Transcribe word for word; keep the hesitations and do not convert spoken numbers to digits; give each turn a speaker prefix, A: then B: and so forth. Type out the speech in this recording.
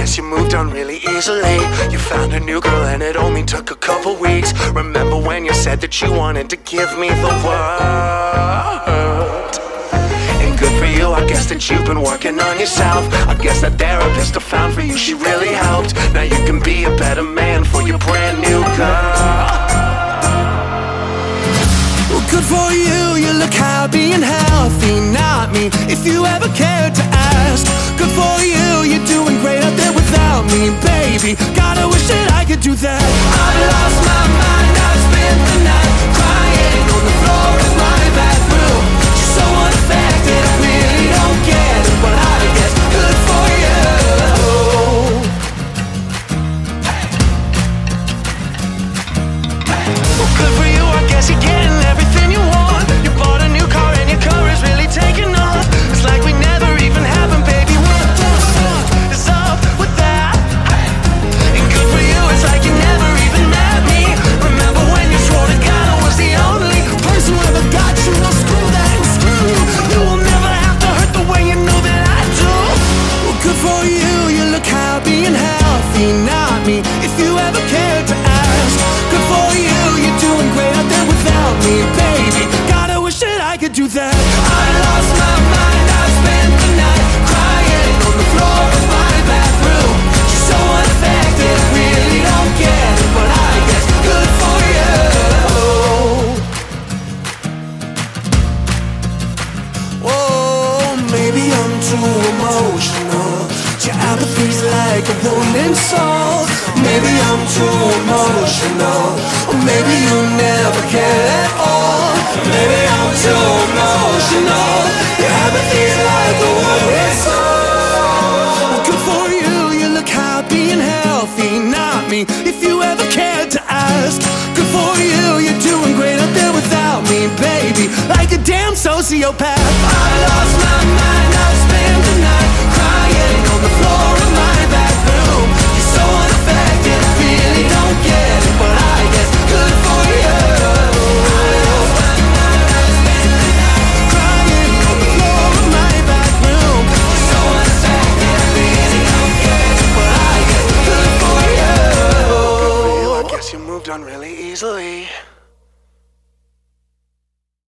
A: guess you moved on really easily. You found a new girl and it only took a couple weeks. Remember when you said that you wanted to give me the world? And good for you, I guess that you've been working on yourself. I guess that therapist I found for you, she really helped. Now you can be a better man for your brand new girl.
B: Well, good for you, you look happy and healthy. Not me, if you ever cared to ask. Good for you, you're doing great out there without me, baby. Gotta wish that I could do that. I've lost my mind, I've spent the night crying on the floor of my bathroom. You're so unaffected, I really don't get it, but I guess good for you.
A: Well, good for you, I guess you're getting everything you want. You bought a new car and your car is really taking off. It's like we never even happened, baby. What the fuck is up with that? And good for you, it's like you never even met me. Remember when you swore to God I was the only person who ever got you? Well, screw that and screw you. You will never have to hurt the way you know that I do.
B: Well, good for you, you look happy and healthy. Not me, if you ever cared to ask. Good for you, you're doing great out there without me, baby. Gotta wish that I could do that. I lost my mind, I spent the night crying on the floor of my bathroom. You're so unaffected, I really don't get it, but I guess good for you. Oh, maybe I'm too emotional. Your apathy's like a wounded soul. Maybe I'm too emotional, or maybe you never cared at all. Maybe I'm too emotional. Your apathy's like a wounded soul. Well, good for you, you look happy and healthy. Not me, if you ever cared to ask. Good for you, you're doing great out there without me, baby. Like a damn sociopath. I lost my mind, I've spent the night crying on the floor